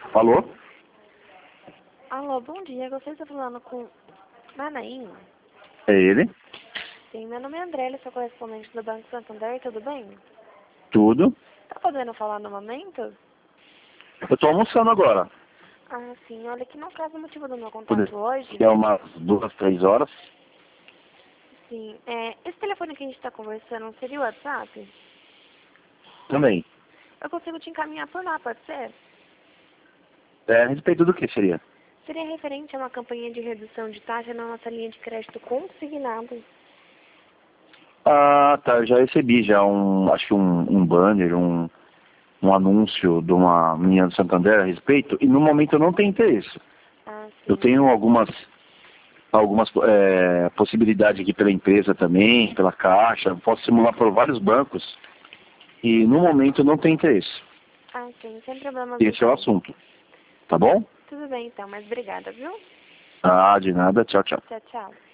Alô? Alô, bom dia. Gostaria de estar falando com Manaim. É ele? Sim, meu nome é André, sou correspondente do Banco Santander, tudo bem? Tudo. Tá podendo falar no momento? Eu tô almoçando agora. Ah, sim. Olha, que no caso, o motivo do meu Poder- contato hoje... É umas 2, 3 horas. Sim, esse telefone que a gente está conversando seria o WhatsApp? Também. Eu consigo te encaminhar por lá, pode ser? A respeito do que seria? Seria referente a uma campanha de redução de taxa na nossa linha de crédito consignado. Ah, tá. Eu já recebi já acho que um banner, um anúncio de uma menina do Santander a respeito. E no momento eu não tenho interesse. Ah, Eu sim. tenho algumas possibilidades aqui pela empresa também, pela Caixa. Posso simular por vários bancos. E no momento eu não tenho interesse. Ah, sim. Sem problemas, Esse é o então. assunto. Tá bom? Tudo bem, então. Mas obrigada, viu? Ah, de nada. Tchau, tchau. Tchau, tchau.